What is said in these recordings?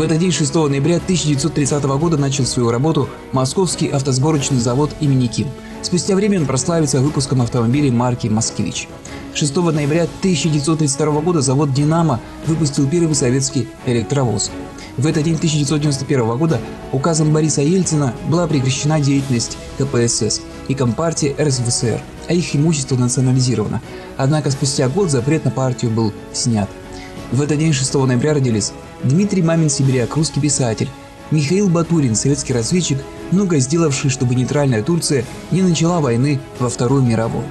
этот день, 6 ноября 1930 года, начал свою работу Московский автосборочный завод имени Ким. Спустя время он прославится выпуском автомобилей марки «Москвич». 6 ноября 1932 года завод «Динамо» выпустил первый советский электровоз. В этот день 1991 года указом Бориса Ельцина была прекращена деятельность КПСС и Компартии РСФСР, а их имущество национализировано. Однако спустя год запрет на партию был снят. В этот день, 6 ноября, родились Дмитрий Мамин-Сибиряк, русский писатель, Михаил Батурин, советский разведчик, многое сделавший, чтобы нейтральная Турция не начала войны во Вторую мировую.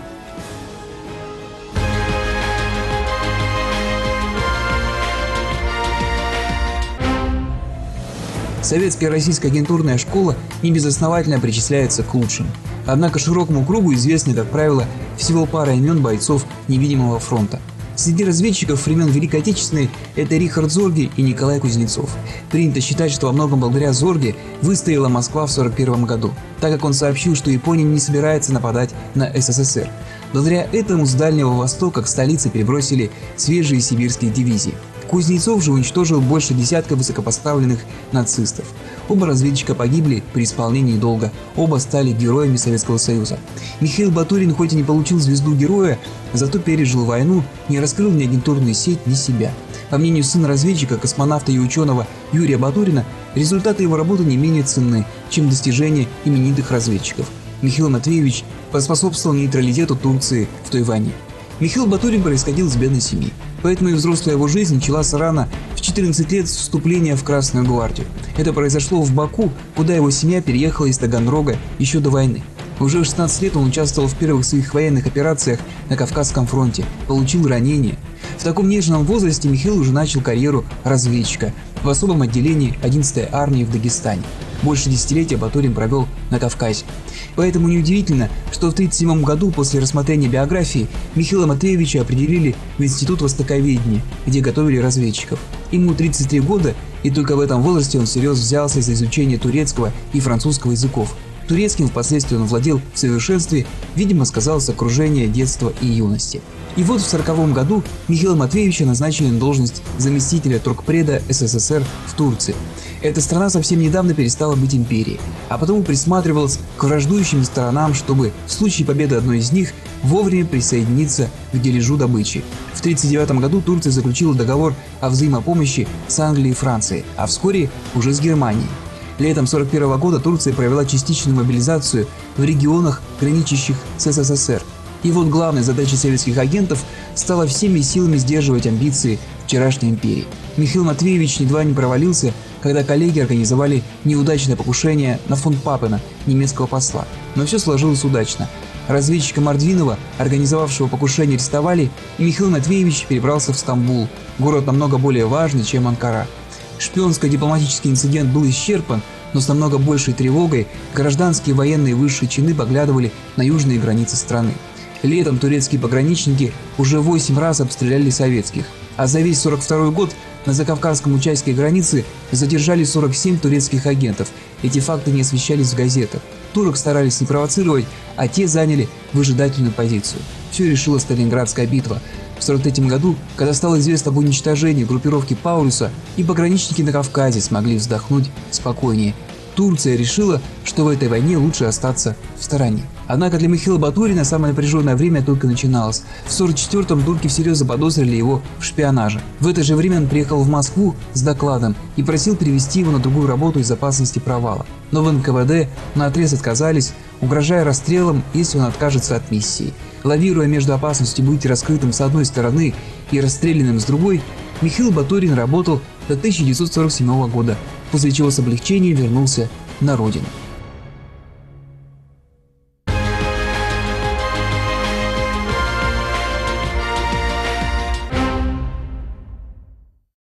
Советская и российская агентурная школа небезосновательно причисляется к лучшим. Однако широкому кругу известны, как правило, всего пара имен бойцов невидимого фронта. Среди разведчиков времен Великой Отечественной это Рихард Зорге и Николай Кузнецов. Принято считать, что во многом благодаря Зорге выстояла Москва в 1941 году, так как он сообщил, что Япония не собирается нападать на СССР. Благодаря этому с Дальнего Востока к столице перебросили свежие сибирские дивизии. Кузнецов же уничтожил больше десятка высокопоставленных нацистов. Оба разведчика погибли при исполнении долга, оба стали героями Советского Союза. Михаил Батурин хоть и не получил звезду героя, зато пережил войну, не раскрыл ни агентурную сеть, ни себя. По мнению сына разведчика, космонавта и ученого Юрия Батурина, результаты его работы не менее ценны, чем достижения именитых разведчиков. Михаил Матвеевич поспособствовал нейтралитету Турции в той войне. Михаил Батурин происходил из бедной семьи, поэтому и взрослая его жизнь началась рано, в 14 лет, с вступления в Красную гвардию. Это произошло в Баку, куда его семья переехала из Таганрога еще до войны. Уже в 16 лет он участвовал в первых своих военных операциях на Кавказском фронте, получил ранения. В таком нежном возрасте Михаил уже начал карьеру разведчика в особом отделении 11-й армии в Дагестане. Больше десятилетия Батурин провел на Кавказе. Поэтому неудивительно, что в 1937 году после рассмотрения биографии Михаила Матвеевича определили в Институт востоковедения, где готовили разведчиков. Ему 33 года, и только в этом возрасте он всерьез взялся за изучение турецкого и французского языков. Турецким впоследствии он владел в совершенстве, видимо, сказалось окружение детства и юности. И вот в 1940 году Михаила Матвеевича назначили на должность заместителя торгпреда СССР в Турции. Эта страна совсем недавно перестала быть империей, а потому присматривалась к враждующим сторонам, чтобы в случае победы одной из них вовремя присоединиться к дележу добычи. В 1939 году Турция заключила договор о взаимопомощи с Англией и Францией, а вскоре уже с Германией. Летом 1941 года Турция провела частичную мобилизацию в регионах, граничащих с СССР. И вот главной задачей советских агентов стало всеми силами сдерживать амбиции вчерашней империи. Михаил Матвеевич едва не провалился, когда коллеги организовали неудачное покушение на фон Папена, немецкого посла. Но все сложилось удачно. Разведчика Мордвинова, организовавшего покушение, арестовали, и Михаил Матвеевич перебрался в Стамбул, город намного более важный, чем Анкара. Шпионско-дипломатический инцидент был исчерпан, но с намного большей тревогой гражданские военные высшие чины поглядывали на южные границы страны. Летом турецкие пограничники уже 8 раз обстреляли советских, а за весь 1942 год на закавказском участке границы задержали 47 турецких агентов. Эти факты не освещались в газетах. Турок старались не провоцировать, а те заняли выжидательную позицию. Все решила Сталинградская битва. В 1943 году, когда стало известно об уничтожении группировки Паулюса, и пограничники на Кавказе смогли вздохнуть спокойнее. Турция решила, что в этой войне лучше остаться в стороне. Однако для Михаила Батурина самое напряженное время только начиналось. В 1944-м турки всерьез заподозрили его в шпионаже. В это же время он приехал в Москву с докладом и просил перевести его на другую работу из опасности провала. Но в НКВД наотрез отказались, угрожая расстрелом, если он откажется от миссии. Лавируя между опасностью быть раскрытым с одной стороны и расстрелянным с другой, Михаил Батурин работал до 1947 года, после чего с облегчением вернулся на родину.